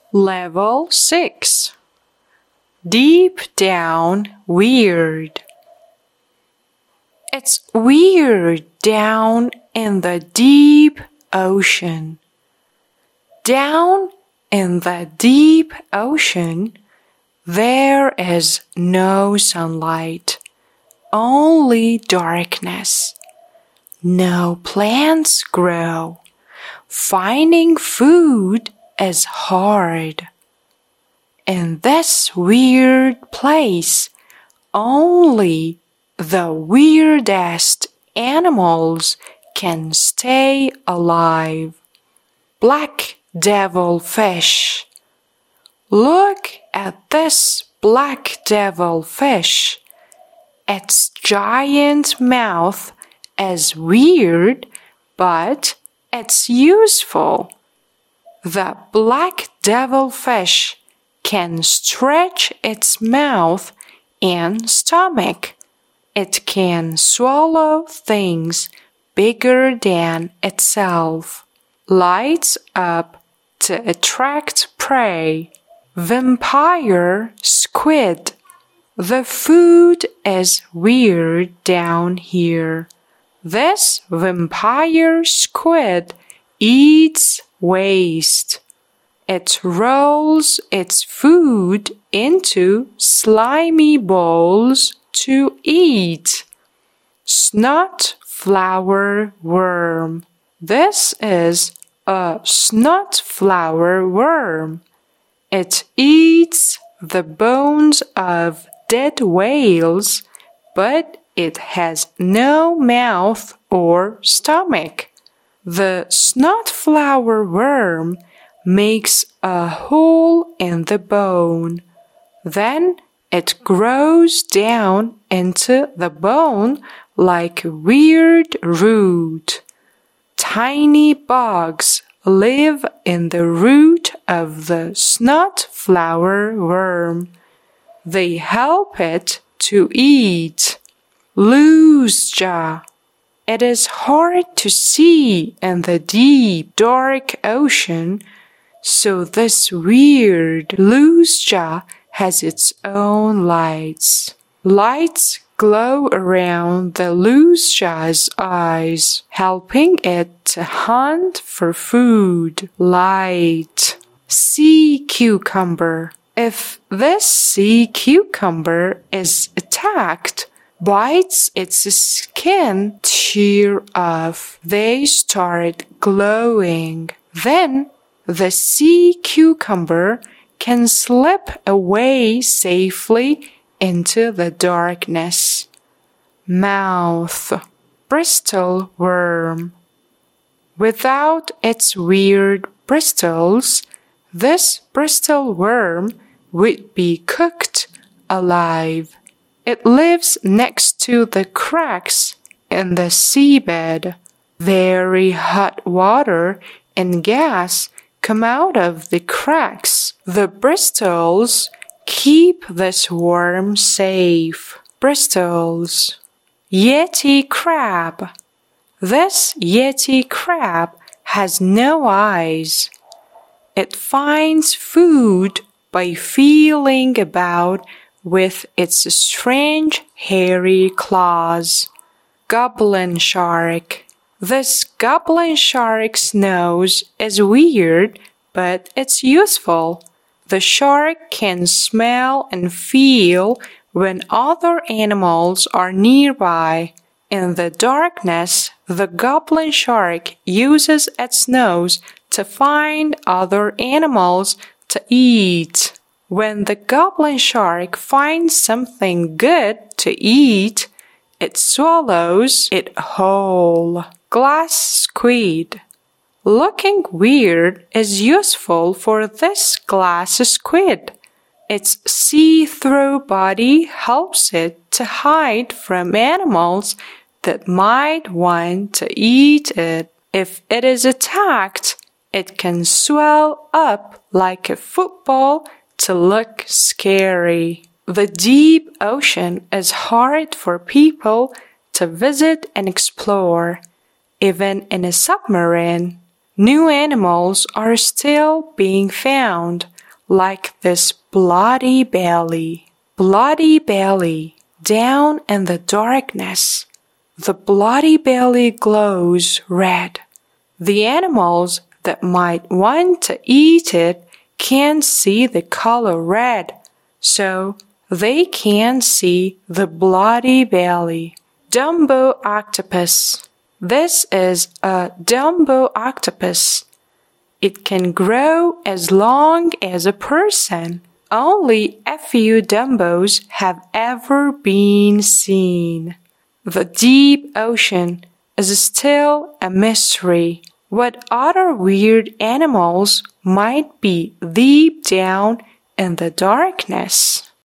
Level 6. Deep down weird. It's weird down in the deep ocean. Down in the deep ocean, there is no sunlight, only darkness. No plants grow. Finding food is hard. In this weird place, only the weirdest animals can stay alive. Black devil fish. Look at this black devil fish. Its giant mouth is weird, but it's useful. The black devil fish can stretch its mouth and stomach. It can swallow things bigger than itself. Lights up to attract prey. Vampire squid. The food is weird down here. This vampire squid eats waste. It rolls its food into slimy bowls to eat. Snot flower worm. This is a snot flower worm. It eats the bones of dead whales, but it has no mouth or stomach. The snot flower worm makes a hole in the bone. Then it grows down into the bone like a weird root. Tiny bugs live in the root of the snot flower worm. They help it to eat. Loose jaw. It is hard to see in the deep, dark ocean, so this weird loose jaw has its own lights. Lights glow around the loose jaw's eyes, helping it to hunt for food. Light. Sea cucumber. If this sea cucumber is attacked, bites its skin tear off. They start glowing. Then the sea cucumber can slip away safely into the darkness. Mouth. Bristle worm. Without its weird bristles, this bristle worm would be cooked alive. It lives next to the cracks in the seabed. Very hot water and gas come out of the cracks. The bristles keep this worm safe. Bristles. Yeti crab. This yeti crab has no eyes. It finds food by feeling about with its strange hairy claws. Goblin shark. This goblin shark's nose is weird, but it's useful. The shark can smell and feel when other animals are nearby. In the darkness, the goblin shark uses its nose to find other animals to eat. When the goblin shark finds something good to eat, it swallows it whole. Glass squid. Looking weird is useful for this glass squid. Its see-through body helps it to hide from animals that might want to eat it. If it is attacked, it can swell up like a football to look scary. The deep ocean is hard for people to visit and explore. Even in a submarine, new animals are still being found. like this bloody belly. Bloody belly, down in the darkness. The bloody belly glows red. The animals that might want to eat it can't see the color red, so they can't see the bloody belly. Dumbo octopus. This is a Dumbo octopus. It can grow as long as a person. Only a few Dumbos have ever been seen. The deep ocean is still a mystery. What other weird animals might be deep down in the darkness?